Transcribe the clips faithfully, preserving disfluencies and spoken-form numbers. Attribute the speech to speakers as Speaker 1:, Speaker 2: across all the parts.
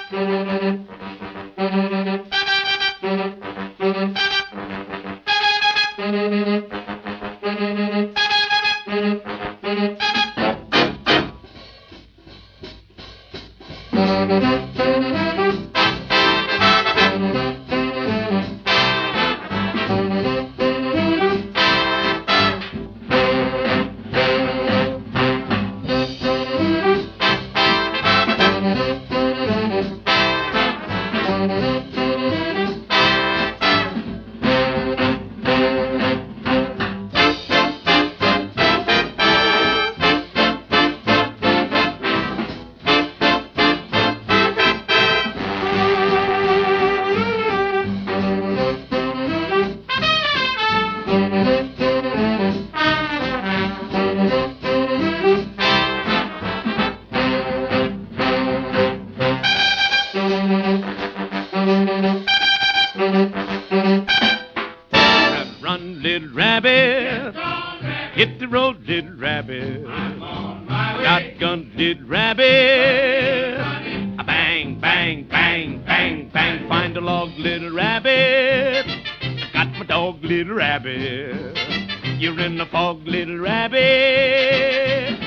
Speaker 1: Run, little rabbit. Hit the road, little rabbit. Shotgun, little rabbit. A bang, bang, bang, bang, bang. Find a log, little rabbit. Got my dog, little rabbit. You're in the fog, little rabbit.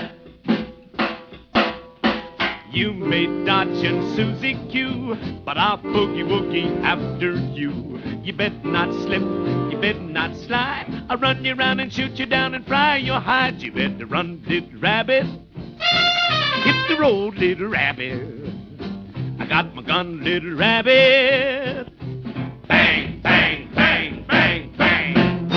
Speaker 1: You may dodge and Susie Q, but I'll boogie woogie after you. You better not slip, you better not slide. I'll run you around and shoot you down and fry your hide. You better run, little rabbit. Hit the road, little rabbit. I got my gun, little rabbit. Bang, bang, bang, bang, bang.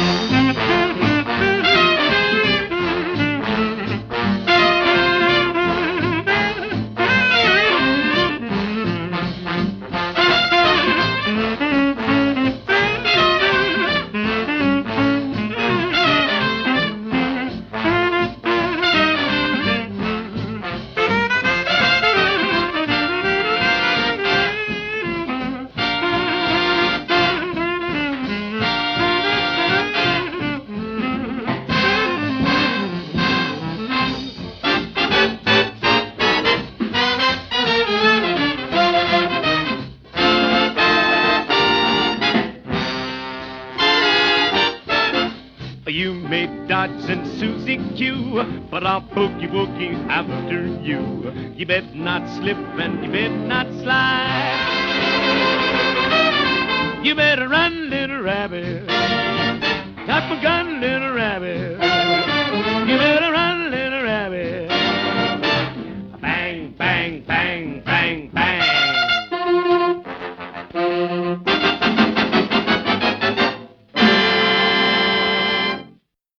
Speaker 1: You may dodge and Susie Q, but I'll boogie woogie after you. You better not slip and you better not slide. You better run, little rabbit. Got my gun, little rabbit. You better run.